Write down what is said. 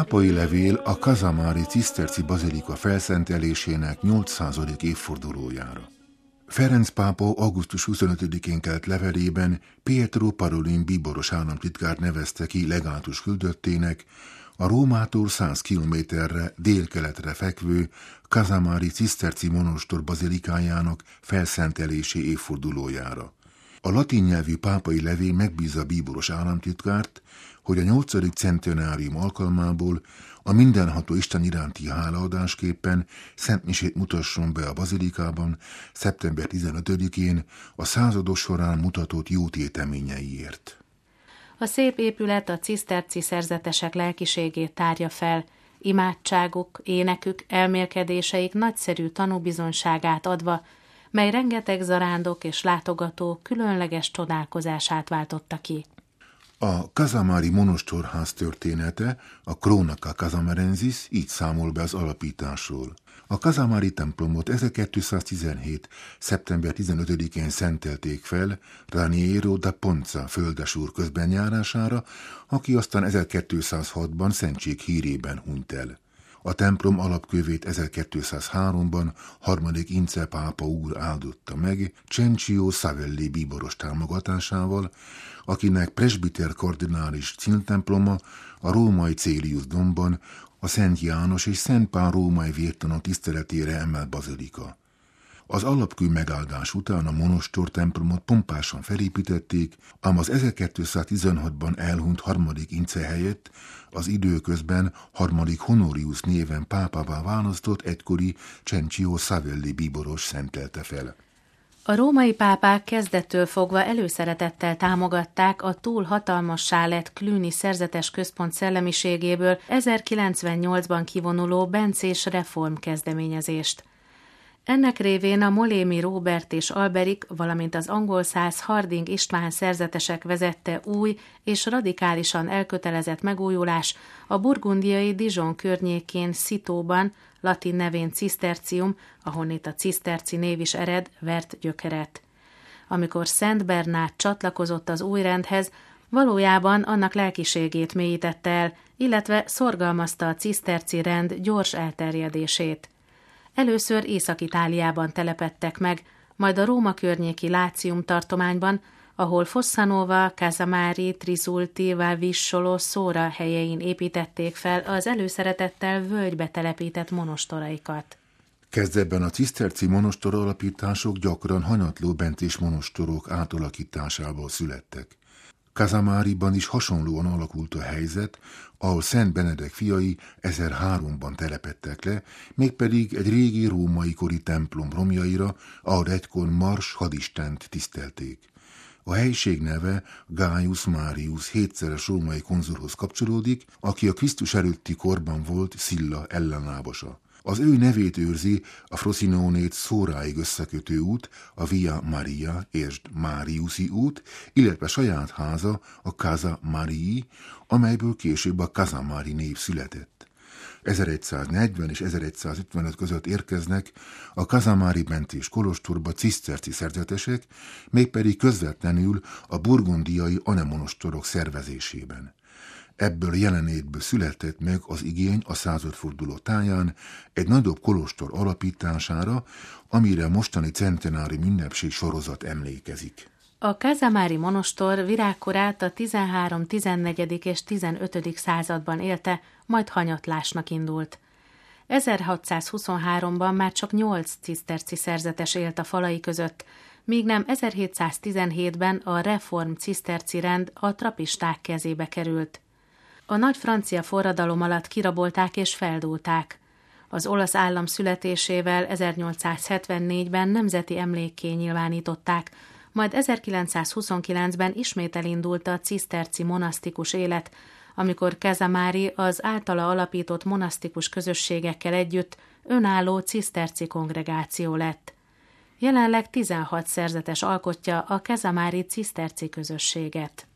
Pápai levél a Casamári ciszterci bazilika felszentelésének 800. évfordulójára. Ferenc pápa augusztus 25-én kelt levelében Pietro Parolin bíboros államtitkárt nevezte ki legátus küldöttének a Rómától 100 kilométerre délkeletre fekvő Casamári ciszterci monostor bazilikájának felszentelési évfordulójára. A latin nyelvű pápai levél megbízza bíboros államtitkárt, hogy a 8. centenárium alkalmából a mindenható Isten iránti hálaadásképpen szentmisét mutasson be a bazilikában szeptember 15-én a százados során mutatott jó téteményeiért. A szép épület a ciszterci szerzetesek lelkiségét tárja fel, imádságuk, énekük, elmélkedéseik nagyszerű tanúbizonyságát adva, mely rengeteg zarándok és látogató különleges csodálkozását váltotta ki. A Casamári monostorház története, a Chronica Casamarensis így számol be az alapításról. A Casamári templomot 1217. szeptember 15-én szentelték fel Raniero da Ponza földesúr közbenjárására, aki aztán 1206-ban szentség hírében hunyt el. A templom alapkövét 1203-ban harmadik Ince pápa úr áldotta meg Cencio Savelli bíboros támogatásával, akinek presbiter kardinális címtemploma a római Célius dombban a Szent János és Szent Pál római vértanúk tiszteletére emelt bazilika. Az alapkő megáldás után a monostor templomot pompásan felépítették, ám az 1216-ban elhunyt harmadik Ince helyett az időközben harmadik Honorius néven pápává választott egykori Cencio Savelli bíboros szentelte fel. A római pápák kezdettől fogva előszeretettel támogatták a túl hatalmassá lett Cluny szerzetes központ szellemiségéből 1098-ban kivonuló bencés reform kezdeményezést. Ennek révén a molémi Róbert és Alberik, valamint az angol száz Harding István szerzetesek vezette új és radikálisan elkötelezett megújulás a burgundiai Dijon környékén Citeauban, latin nevén Cisztercium, ahonnét a ciszterci név is ered, vert gyökeret. Amikor Szent Bernát csatlakozott az új rendhez, valójában annak lelkiségét mélyítette el, illetve szorgalmazta a ciszterci rend gyors elterjedését. Először Észak-Itáliában telepedtek meg, majd a Róma környéki Lácium tartományban, ahol Fossanova, Casamári, Trisulti, Valvissolo, Szóra helyein építették fel az előszeretettel völgybe telepített monostoraikat. Kezdetben a ciszterci monostor alapítások gyakran hanyatló bencés monostorok átalakításából születtek. Casamáriban is hasonlóan alakult a helyzet, ahol Szent Benedek fiai 1003-ban telepedtek le, mégpedig egy régi római kori templom romjaira, ahol egykor Mars hadistent tisztelték. A helység neve Gaius Marius hétszeres római konzulhoz kapcsolódik, aki a Krisztus előtti korban volt Szilla ellenlábasa. Az ő nevét őrzi a Frosinonét Szóráig összekötő út, a Via Maria és Mariusi út, illetve saját háza, a Casa Marii, amelyből később a Casamári név született. 1140 és 1155 között érkeznek a Casamári bencés kolostorba ciszterci szerzetesek, mégpedig közvetlenül a burgundiai anemonostorok szervezésében. Ebből jelenétből született meg az igény a századforduló táján egy nagyobb kolostor alapítására, amire a mostani centenári ünnepség sorozat emlékezik. A Casamári monostor virágkorát a 13., 14. és 15. században élte, majd hanyatlásnak indult. 1623-ban már csak 8 ciszterci szerzetes élt a falai között, míg nem 1717-ben a reform ciszterci rend a trapisták kezébe került. A nagy francia forradalom alatt kirabolták és feldúlták. Az olasz állam születésével 1874-ben nemzeti emlékké nyilvánították, majd 1929-ben ismét elindult a ciszterci monasztikus élet, amikor Casamári az általa alapított monasztikus közösségekkel együtt önálló ciszterci kongregáció lett. Jelenleg 16 szerzetes alkotja a Casamári ciszterci közösséget.